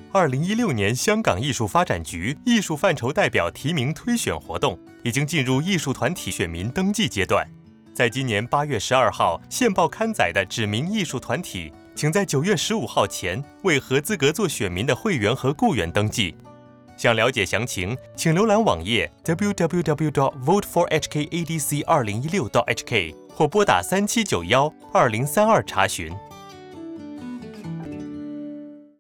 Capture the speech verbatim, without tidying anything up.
二零一六年香港艺术发展局艺术范畴代表提名推选活动已经进入艺术团体选民登记阶段。在今年八月十二号现报刊载的指明艺术团体，请在九月十五号前为合资格做选民的会员和雇员登记。想了解详情，请浏览网页 double-u double-u double-u dot vote for h k a d c 二零一六 dot h k 或拨打三七九一二零三二查询。